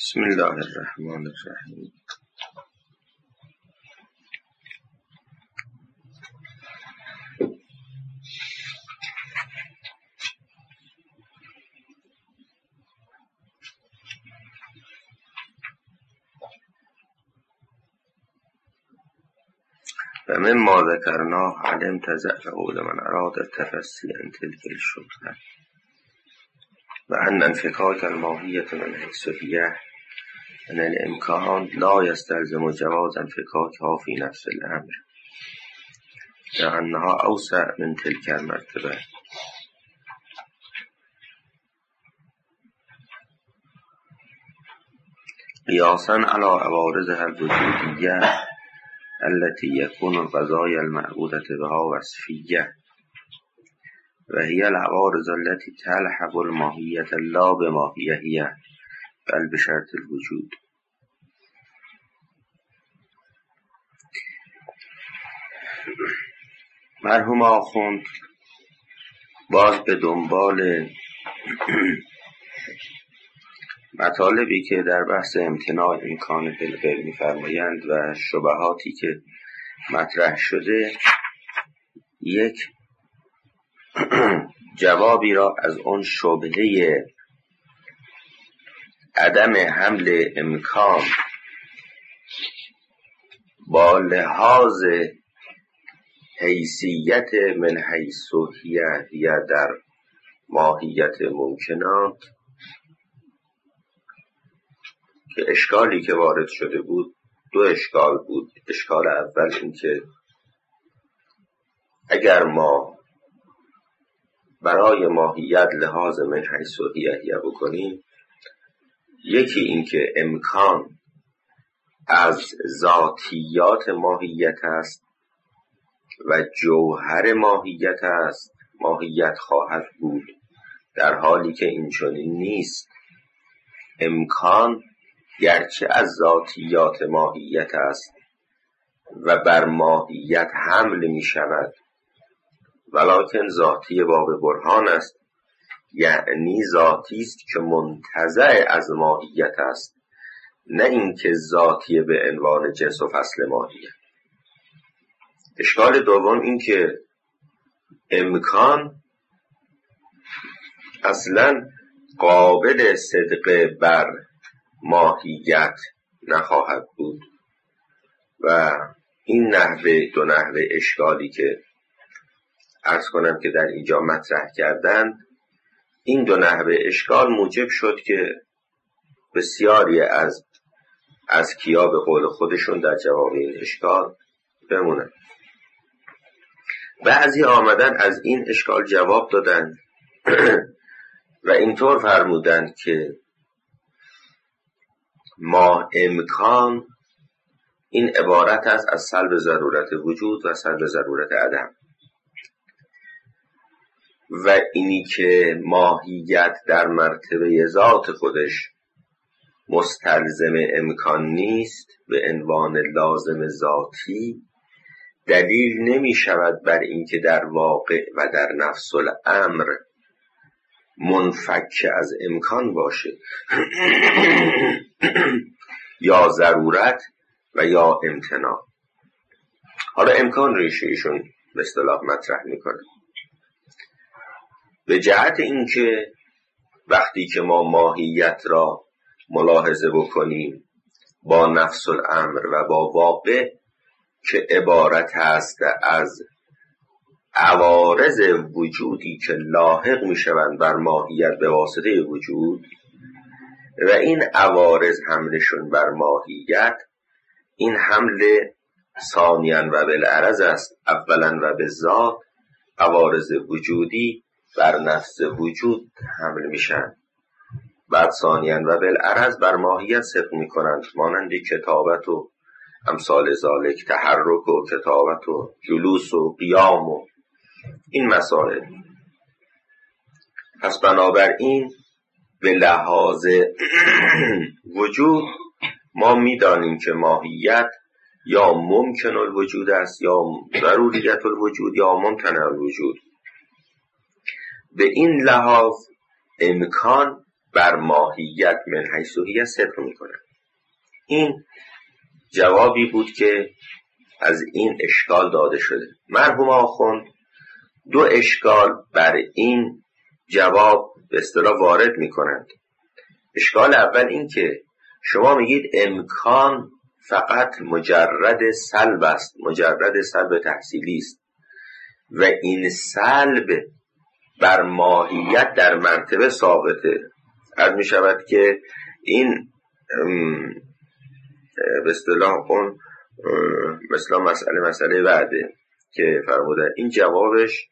بسم الله الرحمن الرحیم. و مما ذکرناه علمت ضعف قول من اراد التفصی عن تلک الشبهة و ان انفکاک الماهیة من حیث هی ان الامکان لا یستلزم جواز انفکاکها فی نفس الامر لانها اوسع من تلک المرتبه قیاسا علی عوارضها الوجودیه التي يكون القضايا المعبودة بها وصفية وهي العوارض التي تلحق الماهية لا بماهية هي بل بشرط الوجود. مرحوم آخوند باز به دنبال مطالبی که در بحث امتناع امکان بالغیر می‌فرمایند و شبهاتی که مطرح شده یک جوابی را از اون شبهه عدم حمل امکان با لحاظ حیثیت من حیث هی در ماهیت ممکنات که اشکالی که وارد شده بود دو اشکال بود. اشکال اول این که اگر ما برای ماهیت لحاظ من حیث هی بکنیم، یکی این که امکان از ذاتیات ماهیت است و جوهر ماهیت است، ماهیت خواهد بود، در حالی که این چنین نیست. امکان گرچه از ذاتیات ماهیت است و بر ماهیت حمل می شود ولکن ذاتی باب برهان است، یعنی ذاتی است که منتزع از ماهیت است، نه اینکه ذاتی به عنوان جنس و فصل ماهیت. اشکال دوم این که امکان اصلا قابل صدق بر ماهیت نخواهد بود و این دو نحوه اشکالی که عرض کنم که در اینجا مطرح کردند، این دو نحوه اشکال موجب شد که بسیاری از کیا به قول خودشون در جواب این اشکال بمونن. بعضی آمدن از این اشکال جواب دادن و اینطور فرمودند که ما امکان این عبارت است از سلب ضرورت وجود و سلب ضرورت عدم، و اینی که ماهیت در مرتبه ذات خودش مستلزم امکان نیست به عنوان لازم ذاتی، دلیل نمی شود بر اینکه در واقع و در نفس الامر منفک از امکان باشه یا ضرورت و یا امتناع. حالا امکان ریشه ایشون به اصطلاح مطرح میکنه به جهت اینکه وقتی که ما ماهیت را ملاحظه بکنیم با نفس الامر و با واقع که عبارت هست از عوارض وجودی که لاحق میشوند بر ماهیت به واسطه وجود و این عوارض حملشون بر ماهیت، این حمل ثانیاً و بالعرض است. اولاً و به ذات عوارض وجودی بر نفس وجود حمل میشن، بعد ثانیاً و بالعرض بر ماهیت صدق میکنند، مانند کتابت و امثال ذالک، تحرک و کتابت و جلوس و قیام و این مسائل. پس بنابراین به لحاظ وجود ما میدانیم که ماهیت یا ممکن الوجود است یا ضروریت الوجود یا ممتنع الوجود. به این لحاظ امکان بر ماهیت من حیث هی صدق میکنند. این جوابی بود که از این اشکال داده شده. مرحوم آخوند دو اشکال بر این جواب به اصطلاح وارد میکنند. اشکال اول این که شما میگید امکان فقط مجرد سلب است، مجرد سلب تحصیلی است و این سلب بر ماهیت در مرتبه ثابته. عرض می شود که این به اصطلاح اون مثلا مسئله وعده که فرمودن، این جوابش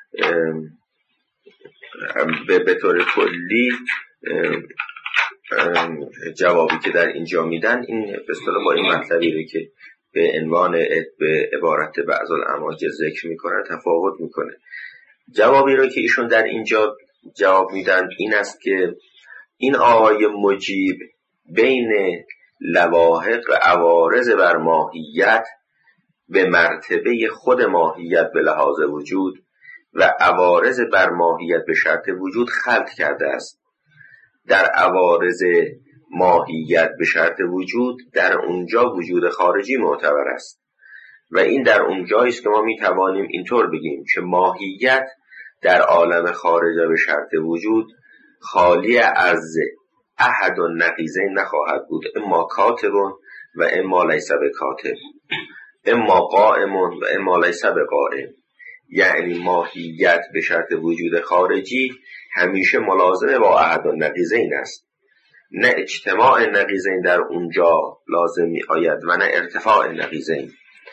به طور کلی جوابی که در اینجا میدن این به اصطلاح با این مطلبی رو که به عنوان به عبارت بعض الاماجد ذکر میکنن تفاوت میکنه. جوابی رو که ایشون در اینجا جواب میدن این است که این آقای مجیب بین لواحق عوارض بر ماهیت به مرتبه خود ماهیت به لحاظ وجود و عوارض بر ماهیت به شرط وجود خلط کرده است. در عوارض ماهیت به شرط وجود در اونجا وجود خارجی معتبر است و این در اونجایی است که ما میتوانیم اینطور بگیم که ماهیت در عالم خارجه به شرط وجود خالی از احد و نقیضین نخواهد بود، اما کاتب و اما لیس بکاتب، اما قائم و اما لیس بقائم. یعنی ماهیت به شرط وجود خارجی همیشه ملازمه با احد و نقیضین است، نه اجتماع نقیضین در اونجا لازم می آید و نه ارتفاع نقیضین.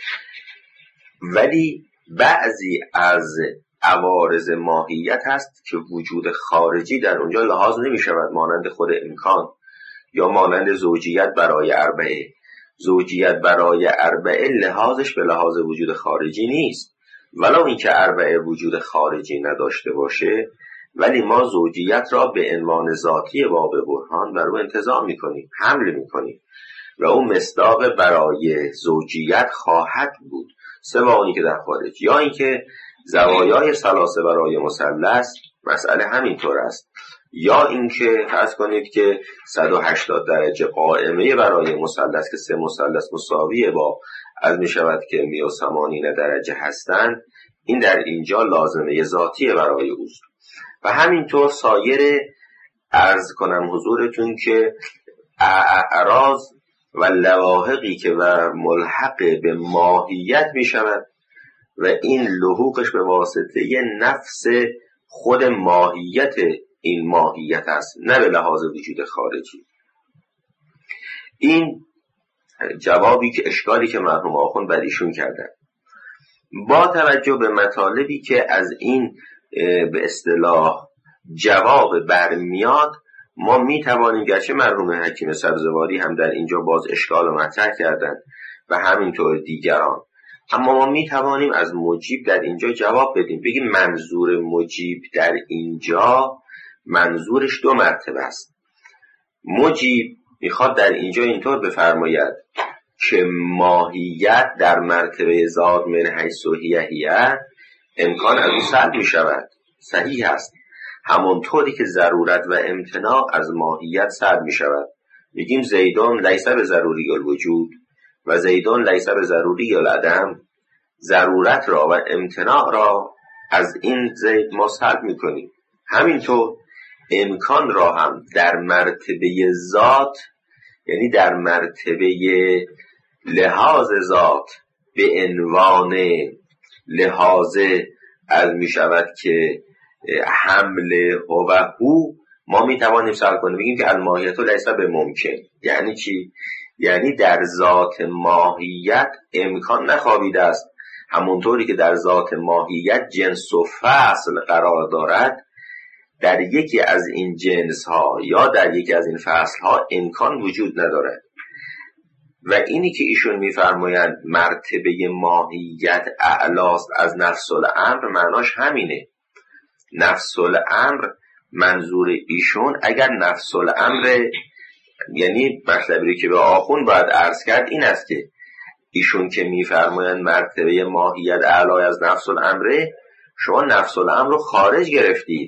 ولی بعضی از عوارض ماهیت هست که وجود خارجی در اونجا لحاظ نمی شود، مانند خود امکان یا مانند زوجیت برای اربعه. زوجیت برای اربعه لحاظش به لحاظ وجود خارجی نیست، ولو اینکه اربعه وجود خارجی نداشته باشه، ولی ما زوجیت را به عنوان ذاتی باب برهان بر او انتزاع میکنیم، حمل میکنیم و اون مصداق برای زوجیت خواهد بود سوانی که در خارج، یا اینکه زوایای ثلاثه برای مثلث مسئله همینطور است، یا اینکه فرض کنید که 180 درجه قائمه برای مثلث که سه مثلث مساویه با از می شود که 180 درجه هستند، این در اینجا لازمه ذاتیه برای اوست. و همینطور سایر عرض کنم حضورتون که اعراض و لواحقی که و ملحق به ماهیت می شود و این لحوقش به واسطه نفس خود ماهیت این ماهیت است، نه به لحاظ وجود خارجی. این جوابی که اشکالی که مرحوم آخوند بر ایشون کردن. با توجه به مطالبی که از این به اصطلاح جواب برمیاد، ما میتوانیم، گرچه مرحوم حکیم سبزواری هم در اینجا باز اشکال رو مطرح کردن و همینطور دیگران، اما ما میتوانیم از مجیب در اینجا جواب بدیم، بگیم منظور مجیب در اینجا منظورش دو مرتبه است. مجیب میخواد در اینجا اینطور بفرماید که ماهیت در مرتبه ذات من حیث هی امکان از او سلب می شود، صحیح است، همونطوری که ضرورت و امتناع از ماهیت سلب می شود. میگیم زیدون لیس به ضروری الوجود و زیدون لیس به ضروری العدم، ضرورت را و امتناع را از این زید ما سلب می کنیم. همینطور امکان را هم در مرتبه ذات، یعنی در مرتبه لحاظ ذات به عنوان لحاظ از می شود که حمل هو ما می توانیم سلب کنیم، بگیم که الماهیت لیس به ممکن. یعنی چی؟ یعنی در ذات ماهیت امکان نخوابیده است، همونطوری که در ذات ماهیت جنس و فصل قرار دارد، در یکی از این جنس ها یا در یکی از این فصل ها امکان وجود ندارد. و اینی که ایشون میفرمایند مرتبه ماهیت اعلاست از نفس الامر، معناش همینه. نفس الامر منظور ایشون، اگر نفس الامر یعنی مطلبی که به آخون باید عرض کرد این است که ایشون که میفرمایند مرتبه ماهیت اعلا از نفس الامر، شما نفس الامر رو خارج گرفتید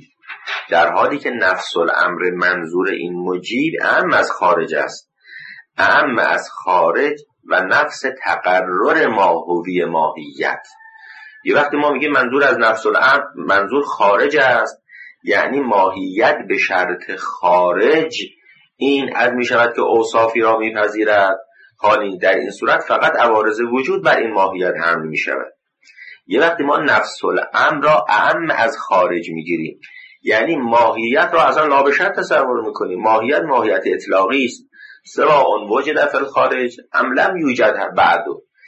در حالی که نفس الامر منظور این مجیب اعم از خارج است، اعم از خارج و نفس تقرر ماهوی ماهیت. یه وقتی ما میگیم منظور از نفس الامر منظور خارج است، یعنی ماهیت به شرط خارج این از میشود که اوصافی را میپذیرد، حالی در این صورت فقط عوارض وجود بر این ماهیت حمل میشود. یه وقتی ما نفس الامر را اعم از خارج میگیریم، یعنی ماهیت را اصلا لابشر تصور میکنیم، ماهیت اطلاقی است، سواء وجد فی الخارج ام لم یوجد بعد.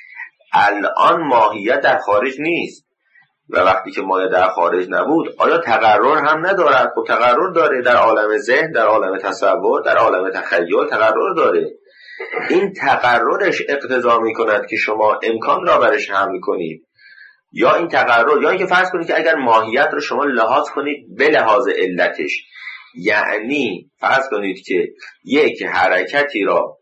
الان ماهیت در خارج نیست و وقتی که ماهیت در خارج نبود آیا تقرر هم ندارد؟ خب تقرر داره، در عالم ذهن، در عالم تصور، در عالم تخیل تقرر داره. این تقررش اقتضا میکند که شما امکان را برش حمل کنید، یا این تقرر، یا اینکه فرض کنید که اگر ماهیت رو شما لحاظ کنید به لحاظ علتش، یعنی فرض کنید که یک حرکتی را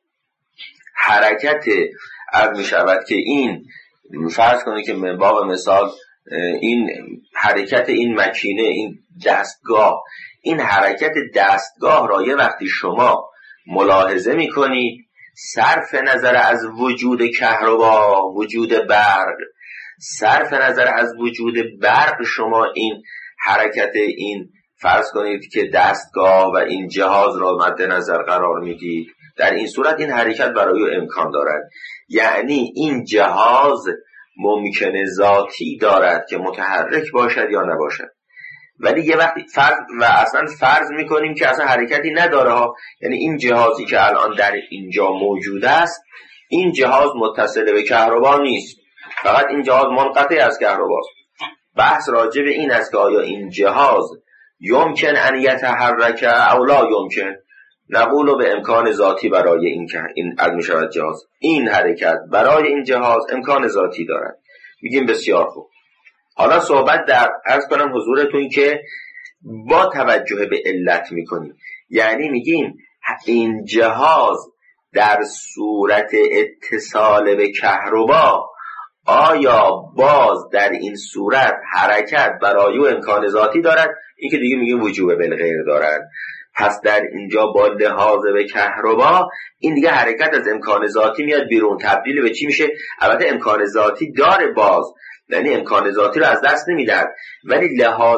حرکت از می شود که این فرض کنید که من باب مثال این حرکت این مکینه، این دستگاه، این حرکت دستگاه را یه وقتی شما ملاحظه می کنید، صرف نظر از وجود کهربا، وجود برق، صرف نظر از وجود برق شما این حرکت این فرض کنید که دستگاه و این جهاز را مد نظر قرار میدید، در این صورت این حرکت برای او امکان دارد. یعنی این جهاز ممکنه ذاتی دارد که متحرک باشد یا نباشد، ولی یه وقتی فرض میکنیم که اصلا حرکتی نداره ها، یعنی این جهازی که الان در اینجا موجود است این جهاز متصل به کهربا نیست، فقط این جهاز منقطع از کهرباست. بحث راجع به این است که آیا این جهاز یمکن ان یتحرک او لا یمکن، نقول به امکان ذاتی برای این از میشود جهاز، این حرکت برای این جهاز امکان ذاتی دارد. میگیم بسیار خوب. حالا صحبت در عرض کنم حضورتون که با توجه به علت میکنیم، یعنی میگیم این جهاز در صورت اتصال به کهربا آیا باز در این صورت حرکت برای او امکان ذاتی دارد؟ این که دیگه میگیم وجوب بالغیر دارد. پس در اینجا با لحاظ به کهربا این دیگه حرکت از امکان ذاتی میاد بیرون، تبدیل به چی میشه؟ البته امکان ذاتی داره باز، یعنی امکان ذاتی رو از دست نمیدن، ولی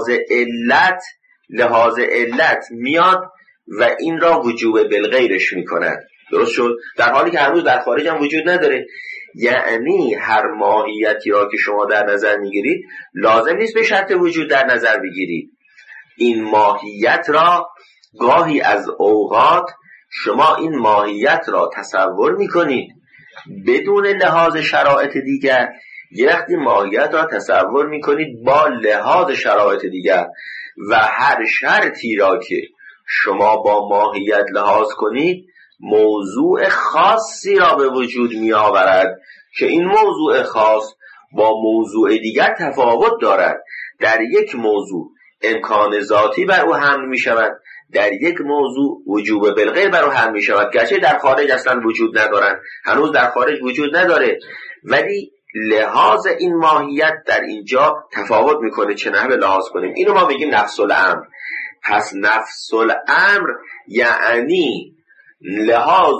لحاظ علت میاد و این را وجوب بالغیرش میکند. درست شد؟ در حالی که هنوز در خارج هم وجود نداره. یعنی هر ماهیتی را که شما در نظر میگیرید لازم نیست به شرط وجود در نظر بگیرید. این ماهیت را گاهی از اوقات شما این ماهیت را تصور میکنید بدون لحاظ شرایط دیگر، یه وقتی ماهیت را تصور میکنید با لحاظ شرایط دیگر، و هر شرطی را که شما با ماهیت لحاظ کنید موضوع خاصی را به وجود می آورد که این موضوع خاص با موضوع دیگر تفاوت دارد. در یک موضوع امکان ذاتی بر او حمل می شود، در یک موضوع وجوب بالغیر بر او حمل می شود، گرچه در خارج اصلا وجود ندارن، هنوز در خارج وجود نداره، ولی لحاظ این ماهیت در اینجا تفاوت میکنه. چه نحوه لحاظ کنیم؟ اینو ما میگیم نفس الامر. پس نفس الامر یعنی لحاظ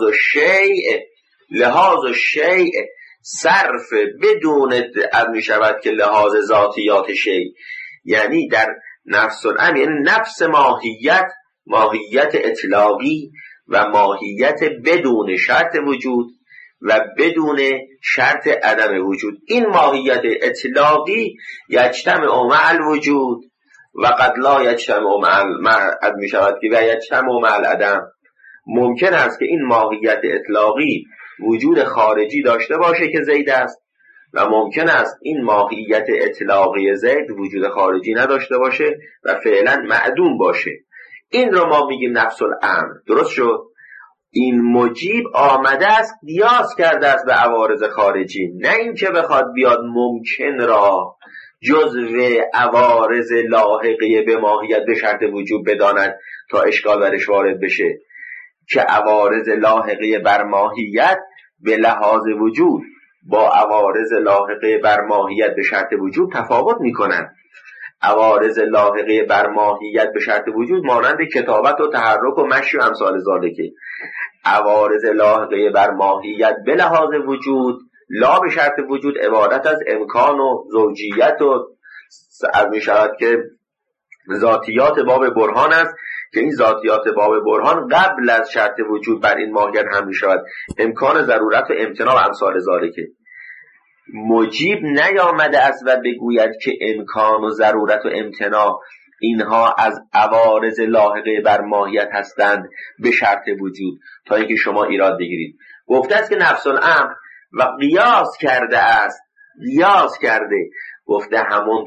شیء صرف بدون می شود که لحاظ ذاتیات شیء، یعنی در نفس الامر یعنی نفس ماهیت اطلاقی و ماهیت بدون شرط وجود و بدون شرط عدم وجود. این ماهیت اطلاقی یجتمع مع الوجود و قد لا یجتمع مع می شود که و یجتمع مع العدم. ممکن است که این ماهیت اطلاقی وجود خارجی داشته باشه که زید است، و ممکن است این ماهیت اطلاقی زید وجود خارجی نداشته باشه و فعلا معدوم باشه. این رو ما میگیم نفس الامر. درست شد؟ این مجیب آمده است قیاس کرده است به عوارض خارجی، نه اینکه بخواد بیاد ممکن را جزو عوارض لاحقه به ماهیت به شرط وجوب بداند تا اشکال برش وارد بشه، که عوارض لاحقه بر ماهیت به لحاظ وجود با عوارض لاحقه بر ماهیت به شرط وجود تفاوت میکنن. عوارض لاحقه بر ماهیت به شرط وجود مانند کتابت و تحرک و مشی و امثال ذالکه. عوارض لاحقه بر ماهیت به لحاظ وجود لا به شرط وجود عبارت از امکان و زوجیت و می شود که ذاتیات باب برهان است که این ذاتیات باب برهان قبل از شرط وجود بر این ماهیت هم می شود امکان ضرورت و امتناع و امثال ذالکه. مجیب نیامده است و بگوید که امکان و ضرورت و امتناع اینها از عوارض لاحقه بر ماهیت هستند به شرط وجود تا اینکه شما ایراد بگیرید. گفته است که نفس الامر و قیاس کرده است، قیاس کرده، گفته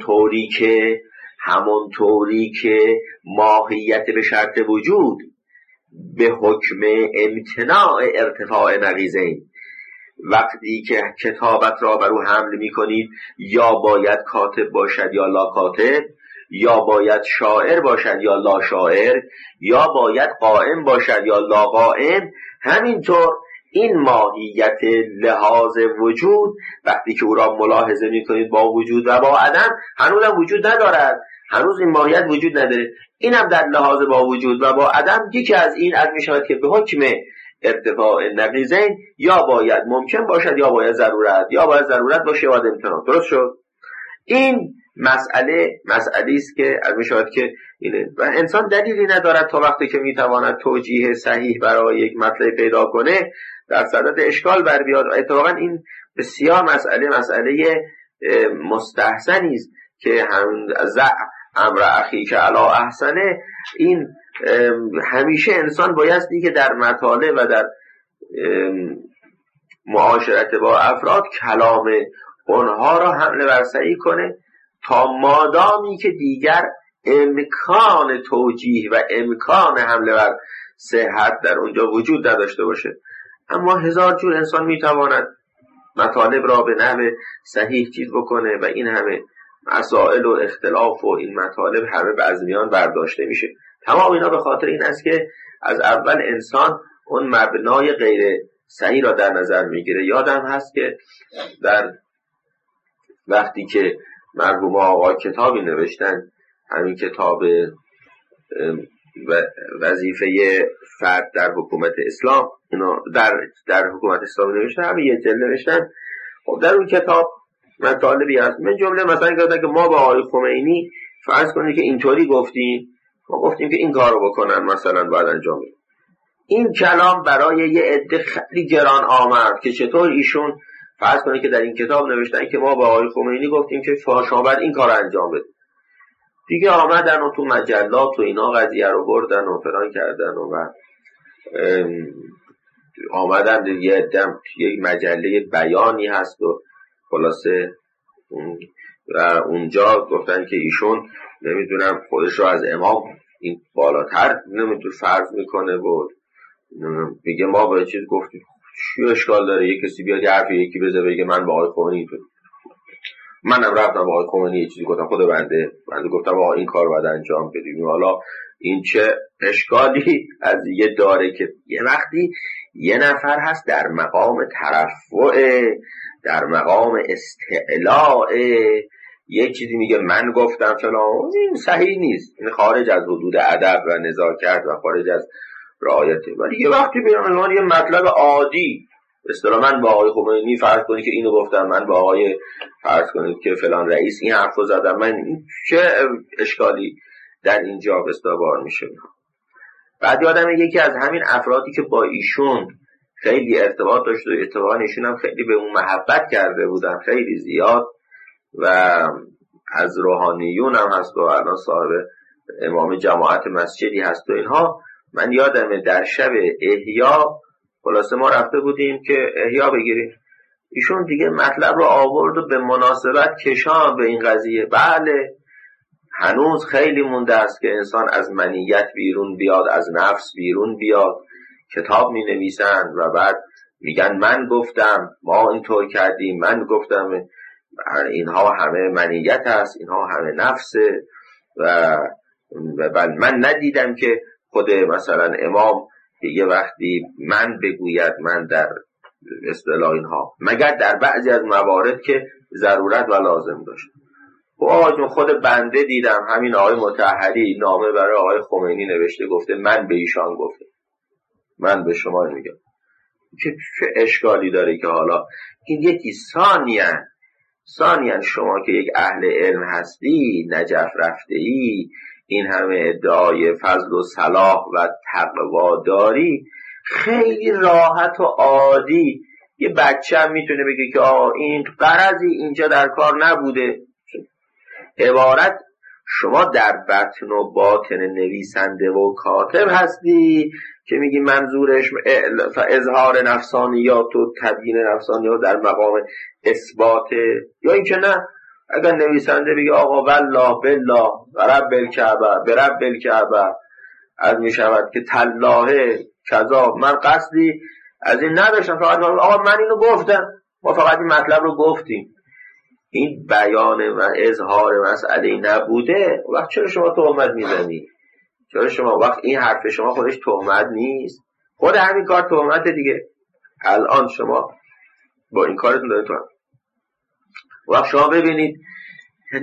همون طوری که ماهیت به شرط وجود به حکم امتناع ارتفاع نقیضین، وقتی که کتابت را بر او حمل می کنید یا باید کاتب باشد یا لا کاتب، یا باید شاعر باشد یا لا شاعر، یا باید قائم باشد یا لا قائم، همینطور این ماهیت لحاظ وجود وقتی که او را ملاحظه می کنید با وجود و با عدم هنوز هم وجود ندارد، هنوز این ماهیت وجود نداره. این هم در لحاظ با وجود و با عدم یکی از این از می شود که به حکم ارتفاع نقیضین یا باید ممکن باشد یا باید ضرورت، یا باید ضرورت باشه یا باید امتناع. درست شد؟ این مسئله است که از می شود که اینه و انسان دلیلی ندارد تا وقتی که می تواند توجیه صحیح برای یک مطلب پیدا کنه در صدد اشکال بر بیاد. اتفاقا این بسیار مسئله مستحسنی است که امر اخی که علی احسنه. این همیشه انسان بایستی که در مطالب و در معاشرت با افراد کلام اونها را حمله ور صحیح کنه تا مادامی که دیگر امکان توجیه و امکان حمله ور صحت در اونجا وجود نداشته باشه. اما هزار جور انسان میتواند مطالب را به نحو صحیح چیز بکنه و این همه مسائل و اختلاف و این مطالب همه به از میان برداشته میشه. تمام اینا به خاطر این است که از اول انسان اون مبنای غیر صحیح را در نظر میگیره. یادم هست که در وقتی که مرحوم آقا کتابی نوشتن، همین کتاب وظیفه فرد در حکومت اسلام، اینا در حکومت اسلام نوشتن، همین یه جلد نوشتن. خب در اون کتاب مطالبی هست، من جمله مثلا گفتن که ما با آقای خمینی فرض کنید که اینطوری گفتیم، ما گفتیم که این کارو بکنن مثلا باید انجام بدن. این کلام برای یه عده خیلی گران آمد که چطور ایشون فرض کنید که در این کتاب نوشتن که ما با آقای خمینی گفتیم که شما باید این کارو انجام بدید. دیگه آمدن و تو مجلات و اینا قضیه رو بردن و فلان کردن و آمدن یک مجله بیانی هست و خلاصه و اونجا گفتن که ایشون نمیدونم خودش رو از امام این بالاتر نمیدونم فرض میکنه و میگه ما به چیز گفتیم. چی اشکال داره یه کسی بیاد یه حرفی یکی بزنه بگه من با آقای خمینی منم رفتم با آقای خمینی یه چیزی گفتم، خود بنده گفتم آقا این کار باید انجام بدیم. حالا این چه اشکالی از یه داره که یه وقتی یه نفر هست در مقام ترفع، در مقام استعلاء، یه چیزی میگه من گفتم فلان، این صحیح نیست، این خارج از حدود ادب و نزاکت و خارج از رعایته. ولی یه وقتی بیان یه مطلب عادی، اصطلاحاً من با آقای خمینی فرض کنید که اینو گفتم، من با آقای فرض کنید که فلان رئیس این حرفو زدم، من چه اشکالی در اینجا بستوار میشه. بعد یادم یکی از همین افرادی که با ایشون خیلی ارتباط داشت و اتفاقاً ایشون هم خیلی به اون محبت کرده بودن، خیلی زیاد، و از روحانیون هم هست و الان صاحب امام جماعت مسجدی هست و اینها. من یادمه در شب احیا خلاصه ما رفته بودیم که احیا بگیریم، ایشون دیگه مطلب رو آورد و به مناسبت کشان به این قضیه. بله هنوز خیلی مونده است که انسان از منیت بیرون بیاد، از نفس بیرون بیاد. کتاب می نویسن و بعد میگن من گفتم، ما اینطور کردیم، من گفتم. اینها همه منیت است، اینها همه نفسه و من ندیدم که خود مثلا امام یه وقتی من بگوید من در اصطلاح اینها، مگر در بعضی از موارد که ضرورت و لازم داشت. آقا خود بنده دیدم همین آقای مطهری نامه برای آقای خمینی نوشته، گفته من به ایشان گفته، من به شما میگم. چه اشکالی داره که حالا این یکی ثانیاً شما که یک اهل علم هستی، نجف رفته ای، این همه ادعای فضل و صلاح و تقوا داری، خیلی راحت و عادی یه بچه هم میتونه بگه که این غرضی اینجا در کار نبوده. عبارت شما در بطن و باطن نویسنده و کاتب هستی که میگی منظورش اظهار نفسانیات و تبیین نفسانیات در مقام اثبات، یا اینکه نه اگر نویسنده بگه آقا والله بالله رب الکعبه برب الکعبه از میشود که تلاه کذا، من قصدی از این نداشتم، فقط آقا من اینو گفتم، ما فقط این مطلب رو گفتیم، این بیان و اظهار مسئله نبوده، وقت چرا شما تهمت میزنی؟ چرا شما وقت این حرف شما خودش تهمت نیست؟ خود همین کار تهمت دیگه. الان شما با این کارتون دارید تو وقت شما ببینید 98% 99%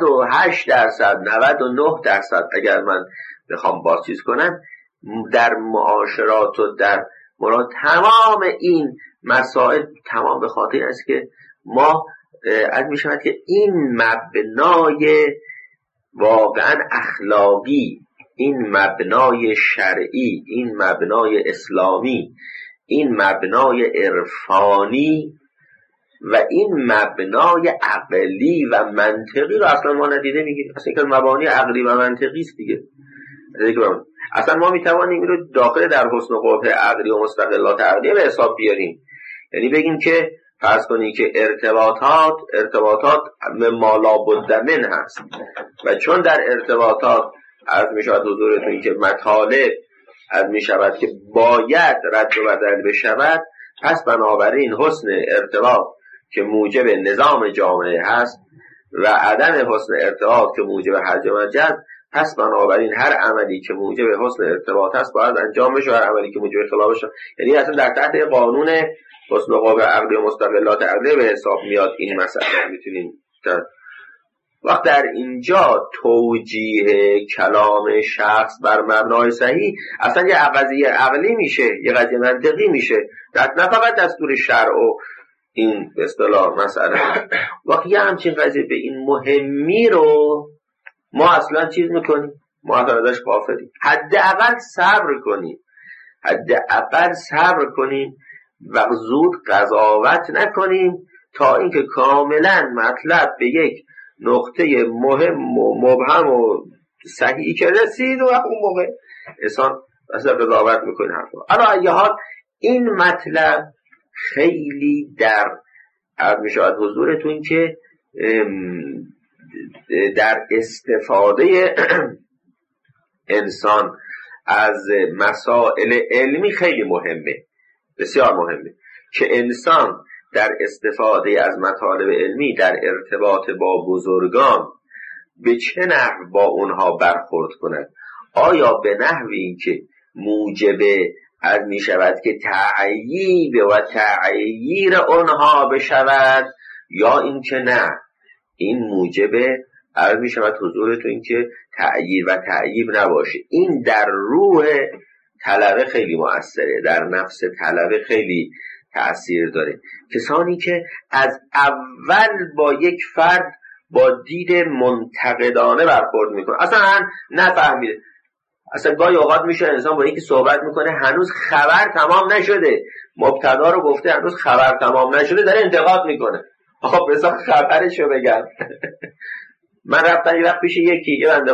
اگر من بخوام باز چیز کنم در معاشرات و در تمام این مسائل تمام به خاطر است که ما از می شود که این مبنای واقعا اخلاقی، این مبنای شرعی، این مبنای اسلامی، این مبنای عرفانی و این مبنای عقلی و منطقی رو اصلا ما ندیده میگیریم. اصلا که مبانی عقلی و منطقی است دیگه. اصلا ما میتوانیم این رو داخل در حسن و قبح عقلی و مستقلات عقلی به حساب بیاریم. یعنی بگیم که فرض کنید که ارتباطات ما لا بد من هست و چون در ارتباطات عرض می شود حضورتون که مطالب عرض می شود که باید رد و بدل بشود، پس بنابراین حسن ارتباط که موجب نظام جامعه هست و عدم حسن ارتباط که موجب هرج و مرج، پس بنابراین هر عملی که موجب حسن ارتباط هست باید انجام بشه، هر عملی که موجب خلافش، یعنی اصلا در تحت قانون حسن و قبح عقلی و مستقلات عقلی به حساب میاد این مسئله. میتونیم وقت در اینجا توجیه کلام شخص بر مبنای صحیح اصلا یه قضیه عقلی میشه، یه قضیه منطقی میشه، نه فقط دستور شرع و این به اصطلاح مسئله. وقتی یه همچین قضیه به این مهمی رو ما اصلا چیز میکنیم، ما اصلا ازش غافلیم. حداقل صبر کنیم و زود قضاوت نکنیم تا اینکه کاملا مطلب به یک نقطه مهم و مبهم و صحیحی که رسید و اون موقع انسان اصلا قضاوت میکنه حرفا. اما یه حال این مطلب خیلی در میشود حضورتون که در استفاده انسان از مسائل علمی خیلی مهمه، بسیار مهمه که انسان در استفاده از مطالب علمی در ارتباط با بزرگان به چه نحو با اونها برخورد کند. آیا به نحوی این که موجب از می شود که تعییب و تعییر اونها بشود، یا این که نه این موجب از می شود حضورتون این که تعییر و تعییب نباشه. این در روح طلبه خیلی مؤثره، در نفس طلبه خیلی تأثیر داره. کسانی که از اول با یک فرد با دید منتقدانه برخورد میکنه، اصلا نفهمیده، اصلا گاهی اوقات میشه انسان با یکی صحبت میکنه هنوز خبر تمام نشده، مبتدا رو گفته هنوز خبر تمام نشده داره انتقاد میکنه. آقا بذار خبرشو بگم. من رفتم یه وقت پیش یه بنده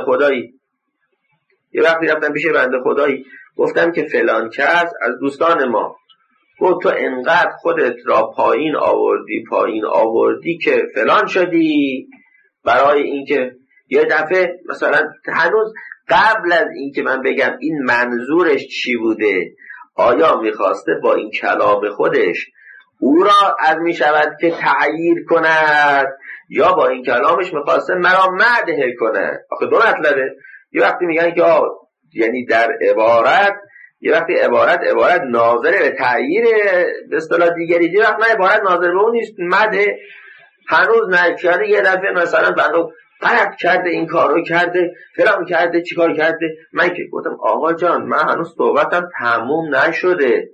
خدایی گفتم که فلان کس از دوستان ما گفت تو انقدر خودت را پایین آوردی که فلان شدی، برای اینکه یه دفعه مثلا هنوز قبل از اینکه من بگم این منظورش چی بوده، آیا میخواسته با این کلام خودش او را از میشود که تعییر کند یا با این کلامش میخواسته مرا مدح کند؟ آخه دو مطلبه. یه وقتی میگن که یعنی در عبارت، یه وقتی عبارت ناظر به تعییر به اصطلاح دیگری، یه وقت نه عبارت ناظر به اون نیست، مدح هنوز نکرده، یه دفعه مثلا بنده غلط کرده، این کارو کرده، فلان کرده، چیکار کرده. من که گفتم آقا جان من هنوز صحبتم تموم نشده.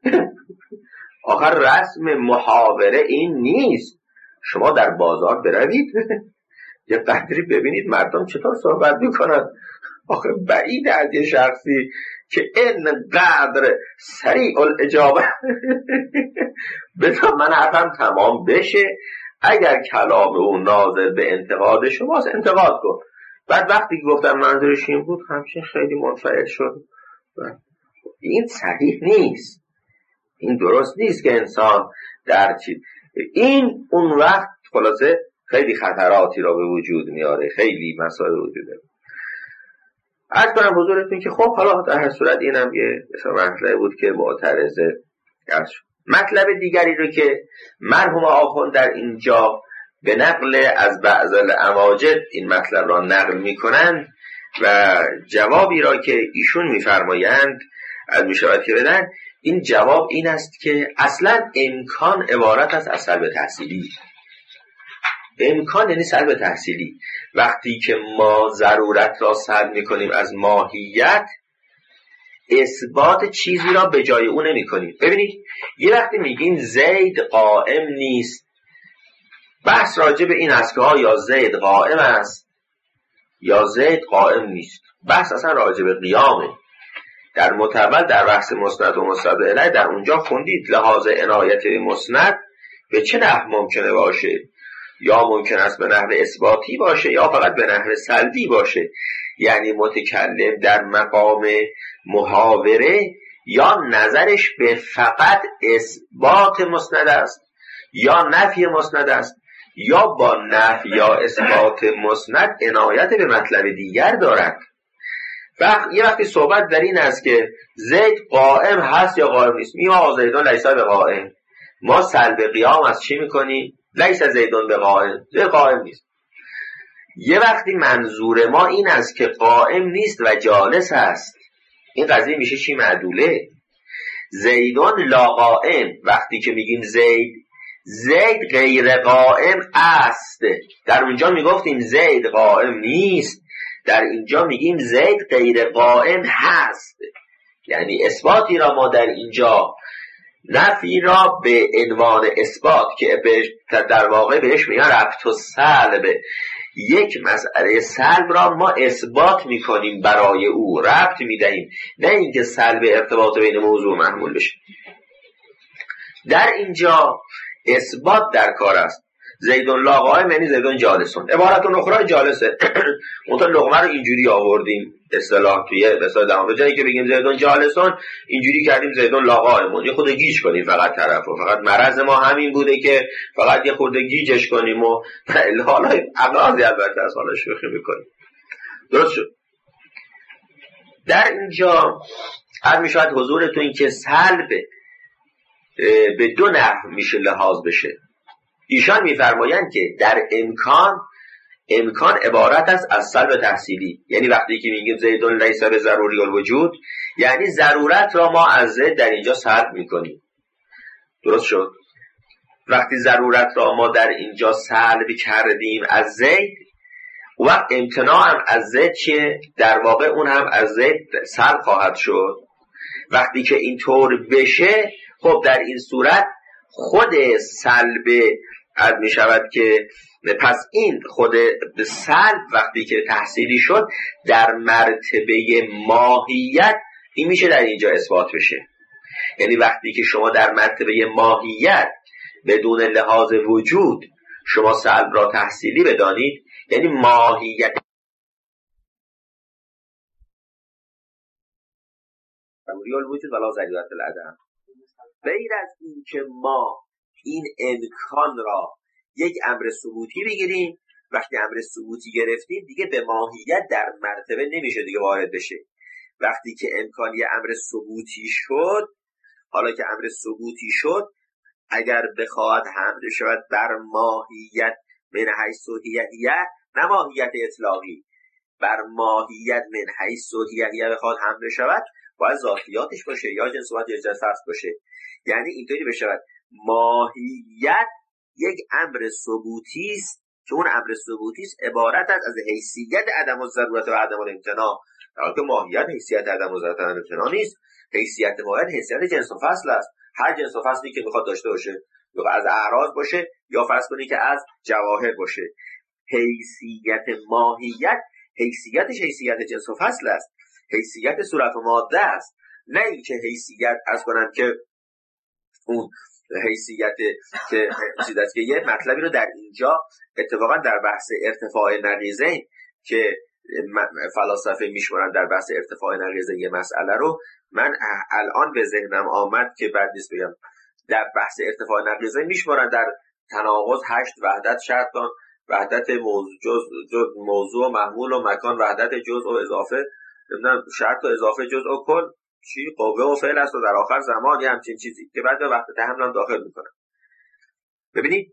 آخر رسم محاوره این نیست. شما در بازار بروید یه قدری ببینید مردم چطور صحبت میکنن. آخه بعید از یه شخصی که اینقدر سریع الاجابه بذار من حرفم تمام بشه، اگر کلام اون ناظر به انتقاد شماست انتقاد کن. بعد وقتی گفتم منظورش این بود همچین خیلی منفعل شد. این صحیح نیست، این درست نیست که انسان در چیز این اون وقت خلاصه خیلی خطراتی را به وجود میاره، خیلی مسائل وجود داره. عرض کنم حضورتون که خب حالا در هر صورت اینم یه مطلبی بود که معترضه. مطلب دیگری رو که مرحوم آخوند در اینجا به نقل از بعض الاماجد این مطلب را نقل میکنند و جوابی را که ایشون میفرمایند از میشود که بدن، این جواب این است که اصلا امکان عبارت است از سلب تحصیلی. امکان یعنی سلب تحصیلی. وقتی که ما ضرورت را سلب میکنیم از ماهیت، اثبات چیزی را به جای اون نمی کنیم. ببینید یه وقتی میگیم زید قائم نیست، بحث راجع به این است که یا زید قائم است یا زید قائم نیست. بحث اصلا راجع به قیامه. در متول در بحث مسند و مسند الیه در اونجا خوندید لحاظ عنایت به مسند به چه نحو ممکنه باشه، یا ممکن است به نحو اثباتی باشه یا فقط به نحو سلبی باشه. یعنی متکلم در مقام محاوره یا نظرش به فقط اثبات مسند است یا نفی مسند است، یا با نفی یا اثبات مسند عنایت به مطلب دیگر دارد. یه وقتی صحبت در این است که زید قائم هست یا قائم نیست، میما زیدون لیس بقائم، ما سلب قیام از چی میکنیم؟ لیس زیدون بقائم، زید قائم نیست. یه وقتی منظور ما این است که قائم نیست و جالس است، این قضیه میشه چی؟ معدوله. زیدون لا قائم، وقتی که میگیم زید غیر قائم است، در اونجا میگفتیم زید قائم نیست، در اینجا میگیم زید غیر قائم هست. یعنی اثباتی را ما در اینجا، نفی را به عنوان اثبات که در واقع بهش میگن ربط و سلب، یک مسئله سلب را ما اثبات میکنیم برای او، ربط میدهیم، نه اینکه سلب ارتباط بین موضوع محمول بشه. در اینجا اثبات در کار است. زیدون لا قائم یعنی زیدون جالسون. عبارتون اخرى جالسه اون تا لقمه رو اینجوری آوردیم اصطلاح توی مثلا در جایی که بگیم زیدون جالسون اینجوری کردیم زیدون لا قائمون، یه خود گیج کنیم فقط طرفو. فقط مرض ما همین بوده که فقط یه خود گیجش کنیم و حالا اغاظی البته از حالا شوخی میکنیم. درست شد. در اینجا هر میشود حضورتون که سلب به دو نحو میشه لحاظ بشه. ایشان میفرمایند که در امکان عبارت است از سلب تحصیلی. یعنی وقتی که میگیم زیدون لیس به ضروری الوجود، یعنی ضرورت را ما از زید در اینجا سلب میکنیم. درست شد. وقتی ضرورت را ما در اینجا سلب کردیم از زید، وقت امتناع هم از زید چیه؟ در واقع اون هم از زید سلب خواهد شد. وقتی که اینطور بشه، خب در این صورت خود سلب از می شود که پس این خود سلب وقتی که تحصیلی شد در مرتبه ماهیت، این میشه در اینجا اثبات بشه. یعنی وقتی که شما در مرتبه ماهیت بدون لحاظ وجود شما سلب را تحصیلی بدانید، یعنی ماهیت ضروری الوجود ولا ضرورت العدم. غیر از این که ما این امکان را یک امر ثبوتی بگیریم، وقتی امر ثبوتی گرفتیم دیگه به ماهیت در مرتبه نمیشه دیگه وارد بشه. وقتی که امکانی امر ثبوتی شد، حالا که امر ثبوتی شد، اگر بخواهد حمل شود بر ماهیت من حیث هیهیه، نه ماهیت اطلاقی، بر ماهیت من حیث هیهیه بخواهد حمل شود، باید ذاتیاتش باشه یا جنس باید یا جنس هست باشه. یعنی اینطوری بشود ماهیت یک امر ثبوتی است که اون امر ثبوتی است عبارت است از حیثیت عدم الضرورت و عدم الامتناع، در حالی که ماهیت حیثیت عدم الضرورت و عدم الامتناع نیست. حیثیت ماهیت حیثیت جنس و فصل است. هر جنس و فصلی که میخواد داشته باشه، یا از اعراض باشه یا فرض کنید که از جواهر باشه، حیثیت ماهیت حیثیتش حیثیت جنس و فصل است، حیثیت صورت و ماده است، نه اینکه حیثیت از کنم که اون حیثیت که چیز است. که یه مطلبی رو در اینجا اتفاقا در بحث ارتفاع نقیضین که فلاسفه میشمارن در بحث ارتفاع نقیضین یه مسئله رو من الان به ذهنم آمد که بعد نیست بگم، در بحث ارتفاع نقیضین میشمارن در تناقض 8 وحدت شرطان، وحدت موضوع و محمول و مکان، وحدت جزء و اضافه، نمیدونم شرط و اضافه جزء و کل چی قوه و فعل است و در آخر زمان یه همچین چیزی که بعد به وحدت حمل هم داخل میکنن. ببینید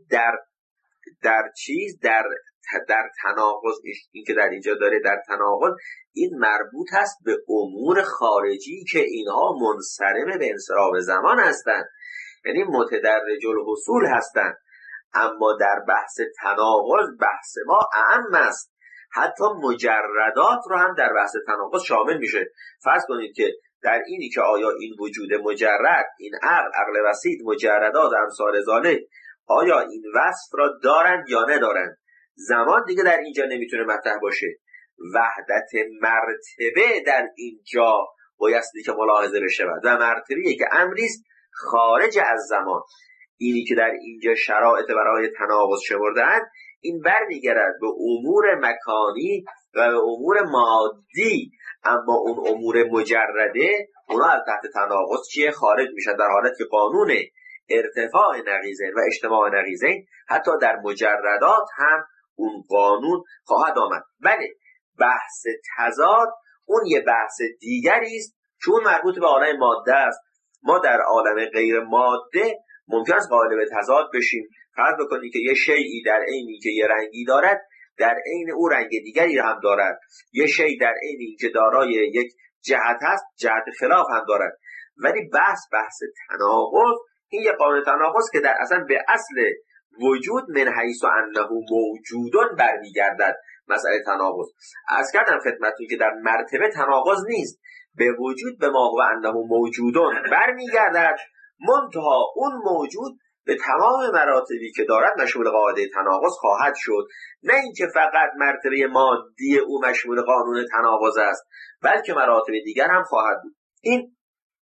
در چیز در تناقض، این که در اینجا داره در تناقض، این مربوط هست به امور خارجی که اینها منصرم به انصراف زمان هستند، یعنی متدرج الحصول هستند. اما در بحث تناقض بحث ما اعم است، حتی مجردات رو هم در بحث تناقض شامل میشه. فرض کنید که در اینی که آیا این وجود مجرد، این عقل وسیط، مجردات امثال ذالک، آیا این وصف را دارند یا ندارند، زمان دیگه در اینجا نمیتونه مطرح باشه. وحدت مرتبه در اینجا بایستی که ملاحظه بشه و مرتبه‌ای که امری است خارج از زمان. اینی که در اینجا شرایط برای تناقض شمرده‌اند، این برمیگرد به امور مکانی و به امور مادی، اما اون امور مجرده اونا از تحت تناقض چیه؟ خارج میشن، در حالت که قانون ارتفاع نقیضین و اجتماع نقیضین حتی در مجردات هم اون قانون خواهد آمد. بله، بحث تضاد اون یه بحث دیگری است چون مربوط به عالم ماده است. ما در عالم غیر ماده ممکن است قائل به تضاد بشیم. فرض بکنید که یه شیئی در عینی که یه رنگی دارد در عین او رنگ دیگری هم دارد، یه شیء در عینی که دارای یک جهت هست جهت خلاف هم دارد. ولی بحث تناقض، این یه قانون تناقض که در اصلا به اصل وجود من حیث انه موجودون برمیگردد. مسئله تناقض عرض کردم خدمتتون که در مرتبه تناقض نیست، به وجود به ما هو انه موجودون برمیگردد، منتها اون موجود به تمام مراتبی که دارد مشمول قاعده تناقض خواهد شد، نه اینکه فقط مرتبه مادی او مشمول قانون تناقض است، بلکه مراتب دیگر هم خواهد بود. این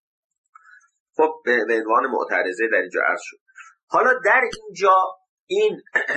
خب به عنوان معترضه در اینجا عرض شد. حالا در اینجا این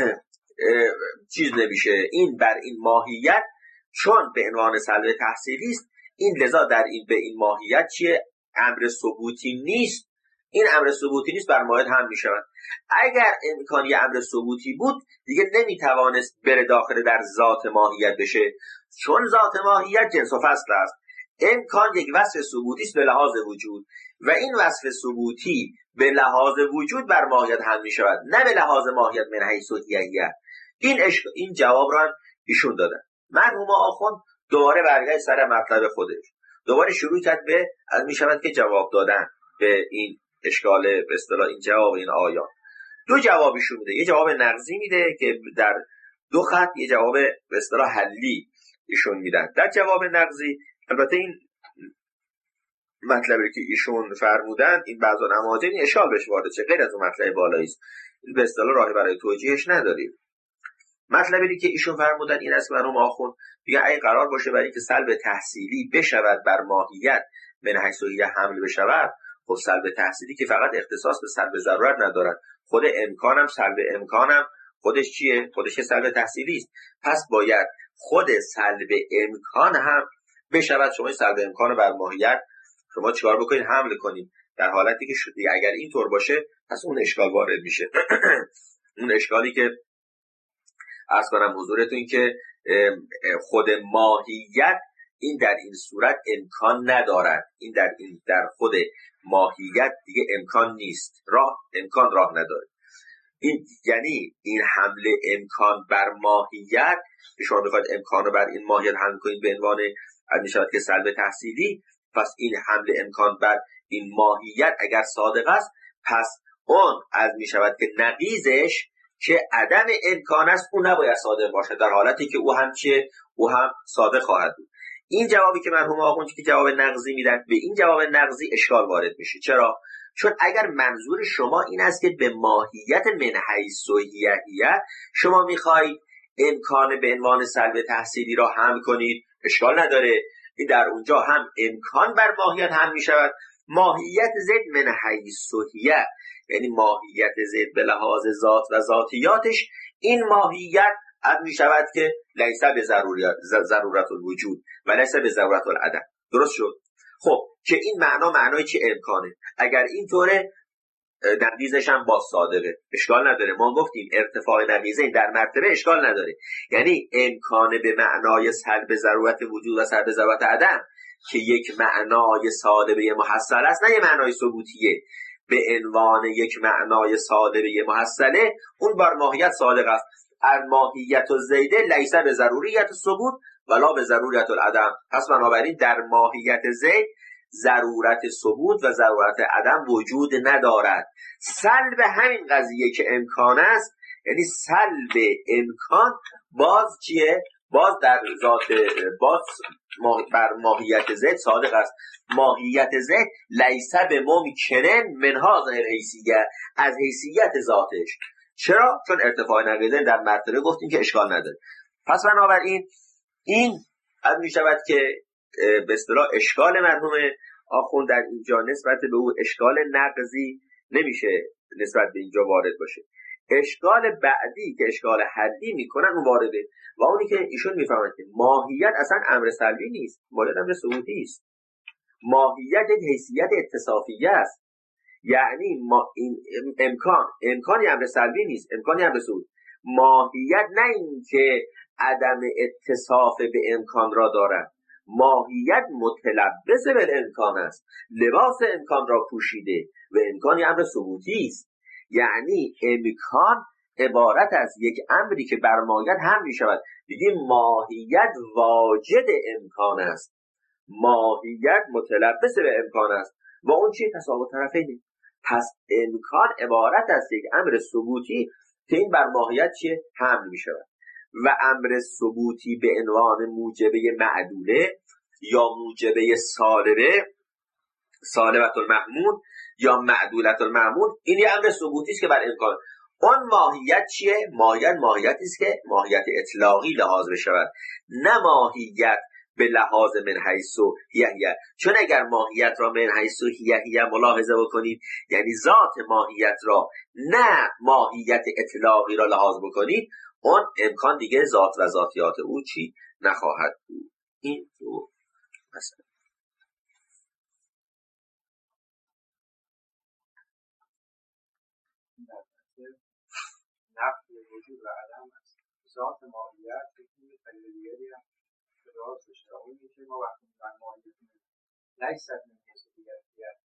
چیز نمیشه، این بر این ماهیت چون به عنوان سلب تحصیلی است، این لذا در این به این ماهیت چیه؟ امر ثبوتی نیست. این امر ثبوتی نیست، بر ماهیت هم می شود. اگر امکانی امر ثبوتی بود دیگه نمیتوانست بره داخل در ذات ماهیت بشه، چون ذات ماهیت جنس و فصل است. امکان یک وصف ثبوتی است به لحاظ وجود و این وصف ثبوتی به لحاظ وجود بر ماهیت هم می شود، نه به لحاظ ماهیت من حیث حیثیت. این جواب را ایشون دادن. مرحوم آخوند دوباره برگشت سر مطلب خودش، دوباره شروع کرد به می شود که جواب دادن به این اشکال، به اصطلاح این جواب این آیات. دو جوابیشون میده، یه جواب نقضی میده که در 2 خط، یه جواب به اصطلاح حلی ایشون میدن. در جواب نقضی البته این مطلبی که ایشون فرمودن، این بعض نماذج اشکال بهش وارد شه، غیر از اون مطلب بالایی است، به اصطلاح راهی برای توجیهش نداریم. مطلبی که ایشون فرمودن این است: مرحوم آخوند میگه اگه قرار باشه برای اینکه سلب تحصیلی بشود بر ماهیت من حیث حمل بشود، خب سلب تحصیلی که فقط اختصاص به سلب ضرورت ندارد، خود امکانم سلب امکانم خودش چیه؟ خودش سلب تحصیلی است. پس باید خود سلب امکان هم بشود. شما سلب امکان بر ماهیت شما چیکار بکنید؟ حمل کنید. در حالتی که شدی اگر این طور باشه پس اون اشکال وارد میشه. اون اشکالی که عرض کنم حضورتون که خود ماهیت این در این صورت امکان ندارد، این در خود ماهیت دیگه امکان نیست، امکان راه نداره. این یعنی این حمله امکان بر ماهیت که شما بخواید امکان رو بر این ماهیت حمل کنید به عنوان میشود که سلب تحصیلی، پس این حمله امکان بر این ماهیت اگر صادق است، پس اون از میشود که نقیضش که عدم امکان است اون نباید صادق باشه، در حالتی که او هم صادق خواهد بود. این جوابی که مرحوم آخوندی که جواب نقضی میدن، به این جواب نقضی اشکال وارد میشه. چرا؟ چون اگر منظور شما این است که به ماهیت من حیث هیه شما میخواهید امکان به عنوان سلب تحصیلی را هم کنید، اشکال نداره. در اونجا هم امکان بر ماهیت هم میشود. ماهیت زد من حیث هیه، یعنی ماهیت زد به لحاظ ذات و ذاتیاتش، این ماهیت می شود که لیس به ضرورت الوجود و لیس به ضرورت العدم. درست شد؟ خب که این معنای چه امکانه؟ اگر اینطوره نقیضش هم باز صادقه، اشکال نداره. ما گفتیم ارتفاع نقیضین در مرتبه اشکال نداره، یعنی امکانه به معنای سلب ضرورت وجود و سلب ضرورت عدم که یک معنای سالبه محصل است، نه یک معنای ثبوتیه، به عنوان یک معنای سالبه محصله، اون بر ماهیت صادق است. الماهیت الزیده لیس به ضروریت ثبوت ولا به ضروریت العدم. پس بنابراین در ماهیت زید ضرورت ثبوت و ضرورت عدم وجود ندارد. سلب همین قضیه که امکان است، یعنی سلب امکان باز چیه؟ باز در ذات، باز بر ماهیت زید صادق است. ماهیت زید لیس به ممکنن من هذا الحیثیه، از حیثیت ذاتش. چرا؟ چون ارتفاع نقیضین در مرتبه گفتیم که اشکال نداره. پس بنابراین این می شود که به اصطلاح اشکال مرحوم آخوند در اینجا نسبت به او اشکال نقضی نمیشه نسبت به اینجا وارد باشه. اشکال بعدی که اشکال حدی میکنن اون وارده، و اونی که ایشون میفهمند که ماهیت اصلا امر سلبی نیست، ماهیت امر ثبوتی است. ماهیت یک حیثیت اتصافیه است، یعنی این امکانی امر سلبی نیست، امکانی امر ثبوت. ماهیت نه این که عدم اتصاف به امکان را دارد، ماهیت متلبس به امکان است، لباس امکان را پوشیده و امکانی امر ثبوتی است. یعنی امکان عبارت از یک امری که بر ماهیت هم می شود. دیگه ماهیت واجد امکان است، ماهیت متلبس به امکان است و اون چی؟ تساوی طرفینه. پس امکان عبارت از یک امر ثبوتی که این بر ماهیت چیه؟ حمل می شود. و امر ثبوتی به عنوان موجبه معدوله یا موجبه سالبت المحمول یا معدولت المحمول، این یه امر ثبوتی است که بر امکان. اون ماهیت چیه؟ ماهیتی است که ماهیت اطلاقی لحاظ بشود، نه ماهیت به لحاظ من حیث هیه. چون اگر ماهیت را من حیث هیه ملاحظه بکنید، یعنی ذات ماهیت را نه ماهیت اطلاقی را لحاظ بکنید، اون امکان دیگه ذات و ذاتیات او چی نخواهد بود. این دو مثلا نفی وجود و عدم است. ذات ماهیت یکی خیلیگری هم راز بشه. اونی که ما وقتی من ماهیت لیست من حیث دیگریت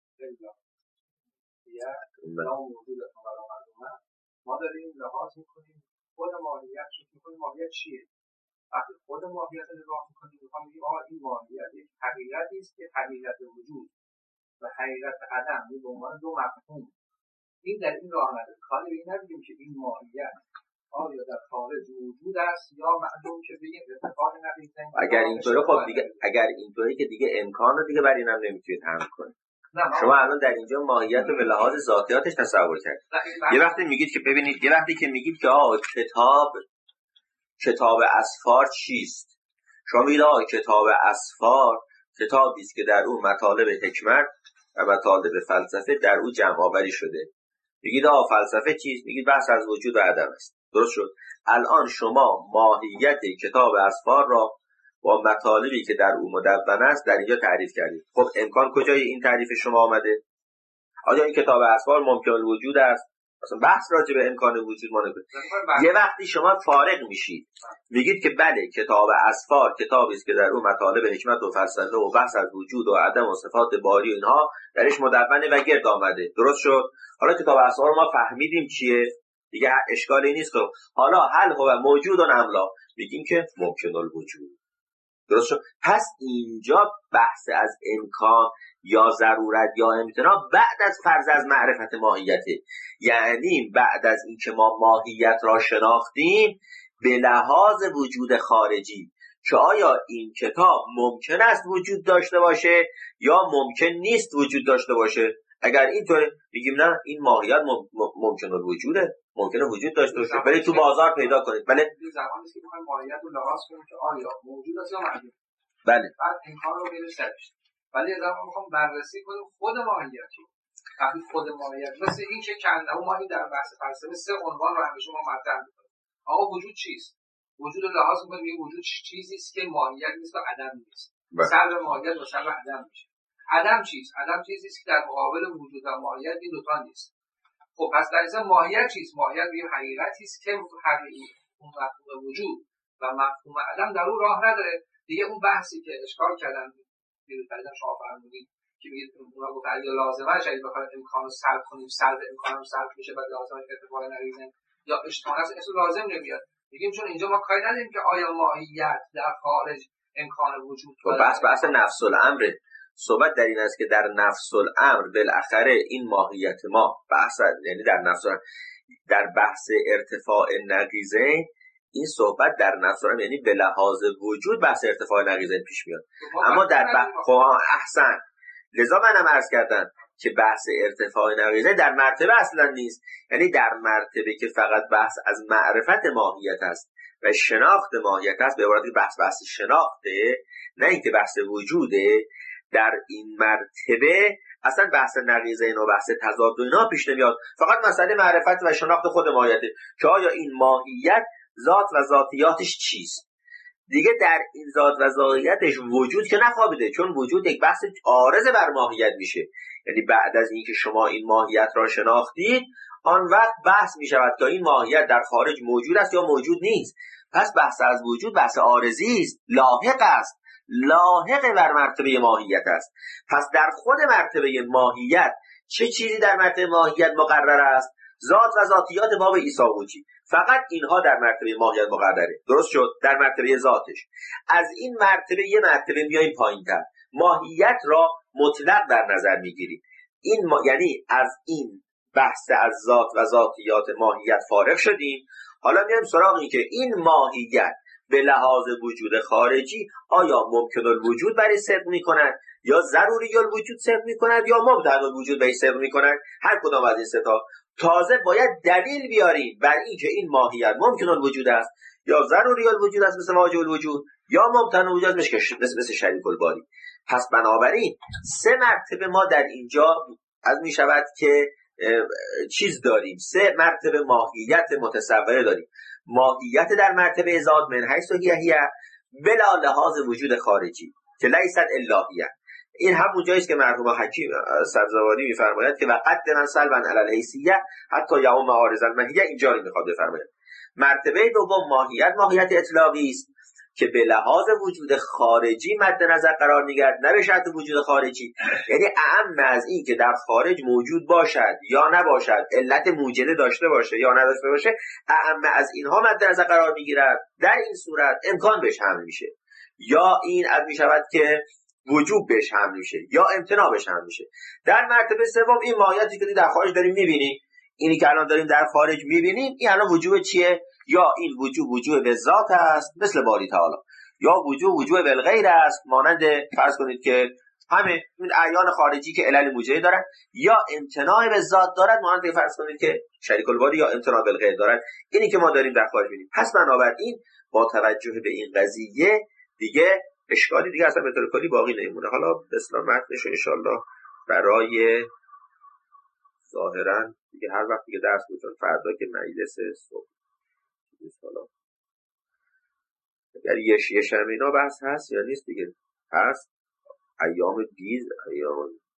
لا موجود ولا معلومه، ما داریم لحاظ میکنیم خود ماهیت رو میکنیم. ماهیت چیه؟ وقتی خود ماهیت رو نگاه میکنیم میخوام بگیم این ماهیت یک حقیقتی است که حقیقت وجود و حقیقت عدم به عنوان دو مفهوم این در این راه آمده. کاری به این نبینیم که این ماهیت آیا در خارج وجود است یا معلوم که بگیم اتفاق نقیضین. اگر اینطوره خب دیگه، اگر اینطوره که دیگه امکان رو دیگه بر اینم نمیتونید حمل کنید. شما الان در اینجا ماهیت رو به لحاظ ذاتیاتش تصور کرد. یه وقتی میگید که ببینید، یه وقتی که میگید که کتاب اسفار چیست، شما میگید کتاب اسفار کتابی است که در اون مطالب حکمت و مطالب فلسفه در اون جمع آوری شده. میگید فلسفه چیست؟ میگید بحث از وجود و عدم است. درست شد؟ الان شما ماهیت کتاب اسفار را با مطالبی که در اون مدون است در اینجا تعریف کردید. خب امکان کجای این تعریف شما آمده؟ آیا این کتاب اسفار ممکن الوجود است؟ اصلا بحث راجع به امکان وجود ما نکنید. یه وقتی شما فارغ میشید میگید که بله کتاب اسفار کتابی است که در اون مطالب حکمت و فلسفه و بحث از وجود و عدم و صفات باری و اینها درش مدونه و گرد آمده. درست شد؟ حالا کتاب اسفار ما فهمیدیم چیه؟ دیگه اشکالی نیست. حالا هل هو موجود و املا، میگیم که ممکن الوجود. درست شد؟ پس اینجا بحث از امکان یا ضرورت یا امتناع بعد از فرض از معرفت ماهیته. یعنی بعد از اینکه ما ماهیت را شناختیم به لحاظ وجود خارجی که آیا این کتاب ممکن است وجود داشته باشه یا ممکن نیست وجود داشته باشه. اگر اینطوره میگیم نه، این ماهیت ممکنه وجوده، ممکنه وجود داشته باشه، ولی تو بازار پیدا کنید. بله، زمانی که میخوایم ماهیت رو لحاظ کنیم که آیا موجود است یا معدوم. بله، بعد امکان رو میرسش. ولی زمانی میخوام بررسی کنیم خود ماهیت رو. وقتی خود ماهیت مثل این که کنده ما این در بحث فلسفه 3 عنوان رو همیشه ما مطرح می‌کنیم. آقا وجود چیست؟ وجود رو لحاظ می‌کنیم میگیم وجود چیزی است که ماهیت نیست و عدم نیست. سلب ماهیت و سلب عدم میشه. عدم چیست؟ عدم چیزی است که در مقابل وجود و ماهیت این دو تا نیست. خب پس در این ماهیت چیست؟ ماهیت یه حقیقتی است که حقیقی اون مفهوم وجود و مفهوم عدم در اون راه نداره. دیگه اون بحثی که اشکال کردن دیروز شما فرمودید که میگید اونا گفت اگه لازمه شاید بخوایم امکان رو سلب کنیم، سلب امکان رو سلب میشه بعد لازمه اتفاق نریزه یا اشتباه است، اصلا لازم نمیاد. میگیم چون اینجا ما کاری نداریم که آیا ماهیت در خارج امکان وجود داره. بحث نفس الامر. صحبت در این است که در نفس الامر بالاخره این ماهیت ما یعنی در نفس الامر، در بحث ارتفاع نقیضه این صحبت در نفس الامر یعنی به لحاظ وجود بحث ارتفاع نقیضه پیش میاد. اما در احسن، لذا منم عرض کردم که بحث ارتفاع نقیضه در مرتبه اصلا نیست، یعنی در مرتبه که فقط بحث از معرفت ماهیت است و شناخت ماهیت است، به عبارتی بحث شناخته، نه اینکه بحث وجوده. در این مرتبه اصلا بحث نقیضه اینا و بحث تضاد و اینا پیش نمیاد، فقط مسئله معرفت و شناخت خود ماهیته که آیا این ماهیت ذات و ذاتیاتش چیست. دیگه در این ذات و ذاتیاتش وجود که نخوابیده، چون وجود یک بحث عارض بر ماهیت میشه. یعنی بعد از اینکه شما این ماهیت را شناختید آن وقت بحث میشود که این ماهیت در خارج موجود است یا موجود نیست. پس بحث از وجود بحث عارضی است، لاحق است، لاحق بر مرتبه ماهیت است. پس در خود مرتبه ماهیت چه چیزی در مرتبه ماهیت مقرر است؟ ذات و ذاتیات باب عیساوچی، فقط اینها در مرتبه ماهیت مقرره. درست شد؟ در مرتبه ذاتش. از این مرتبه یه مرتبه میاییم پایین‌تر، ماهیت را مطلق در نظر میگیریم. یعنی از این بحث از ذات و ذاتیات ماهیت فارغ شدیم. حالا میایم سراغ این که این ماهیت به لحاظ وجود خارجی آیا ممکن الوجود برای صدق میکنند یا ضروری الوجود صدق میکنند یا مبتدا الوجود برای صدق میکنند. هر کدام از این سه تا تازه باید دلیل بیاریم بر اینکه این ماهیت ممکن الوجود است یا ضروری الوجود است مثل واجب الوجود یا مبتدا الوجود مثل شریک الباری. پس بنابراین سه مرتبه ما در اینجا از میشود که چیز داریم، سه مرتبه ماهیت متصوره داریم. ماهیت در مرتبه ذات من حیث هیه بلا لحاظ وجود خارجی که لیست الهیه. این همون جاییست که مرحوم حکیم سبزواری میفرماید که وقد من سلبا علی الحیثیه حتی یوم عارض الماهیه، اینجا رو میخواد بفرماید. مرتبه دوم ماهیت اطلاقی است که به لحاظ وجود خارجی مد نظر قرار میگیرد، نه به شرط وجود خارجی، یعنی اعم از این که در خارج موجود باشد یا نباشد، علت موجده داشته باشه یا نداشته باشه، اعم از اینها مد نظر قرار میگیرد. در این صورت امکان بهش حمل میشه، یا این از میشود که وجوب بهش حمل میشه یا امتناع بهش حمل میشه. در مرتبه سوم این ماهیتی که در خارج داریم میبینیم، اینی که الان داریم در خارج میبینیم، این الان وجوب چیه؟ یا این وجوب به ذات است مثل باری تعالی، یا وجوب به الغیر است مانند فرض کنید که همه این اعیان خارجی که علل موجبه دارن، یا امتناع به ذات دارد مانند فرض کنید که شریک الباری، یا امتناع به الغیر دارد. اینی که ما داریم در خارج میبینیم. پس بنابراین با توجه به این قضیه دیگه اشکالی دیگه اصلا به طور کلی باقی نمیمونه. حالا به اصطلاح متنش ان شاءالله برای ظاهرا دیگه هر وقت دیگه درس میتون فردا که مجلس صبح حالا اگر یه شنبه اینا بحث هست یا نیست دیگه هست، ایام بیز ایام